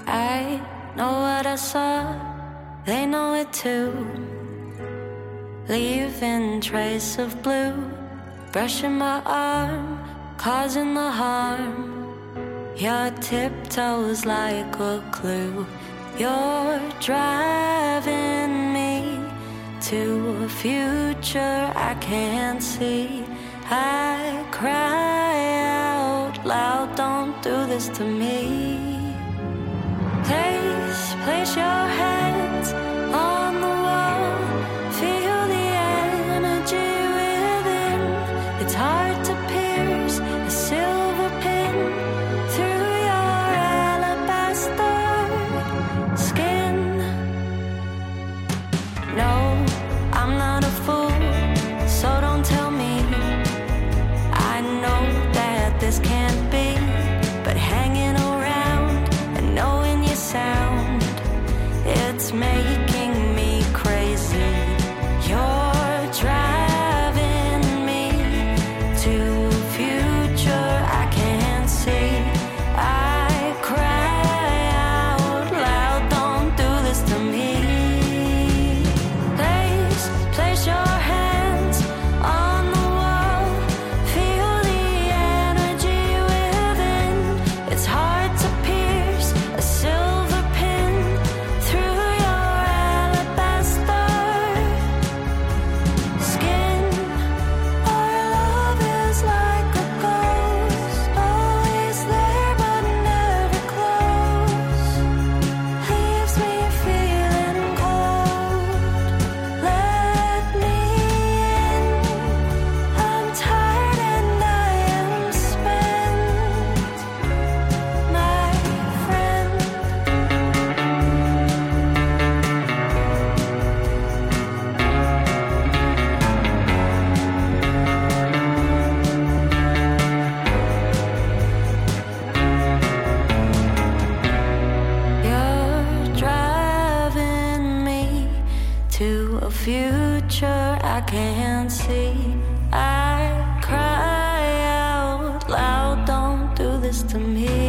I know what I saw, they know it too. Leaving trace of blue, brushing my arm, causing the harm. Your tiptoes like a clue. You're driving me to a future I can't see. I cry out loud, don't do this to me. Place your hands on the wall. Feel the energy within. It's hard to pierce a silver pin through your alabaster skin. No, I'm not a fool, so don't tell me. I know that this can't be, but hanging around and knowing your sound, it's making me crazy. You're driving me to a future I can't see. I cry out loud, don't do this to me. Place your hands on the wall. Feel the energy within. It's hard to pierce a silver pin through your alabaster skin. Our love is like a ghost, always there but never close. Leaves me feeling cold. Let me in. I'm tired and I am spent, my friend. You're driving me to a future I can't see. I cry out loud, don't do this to me.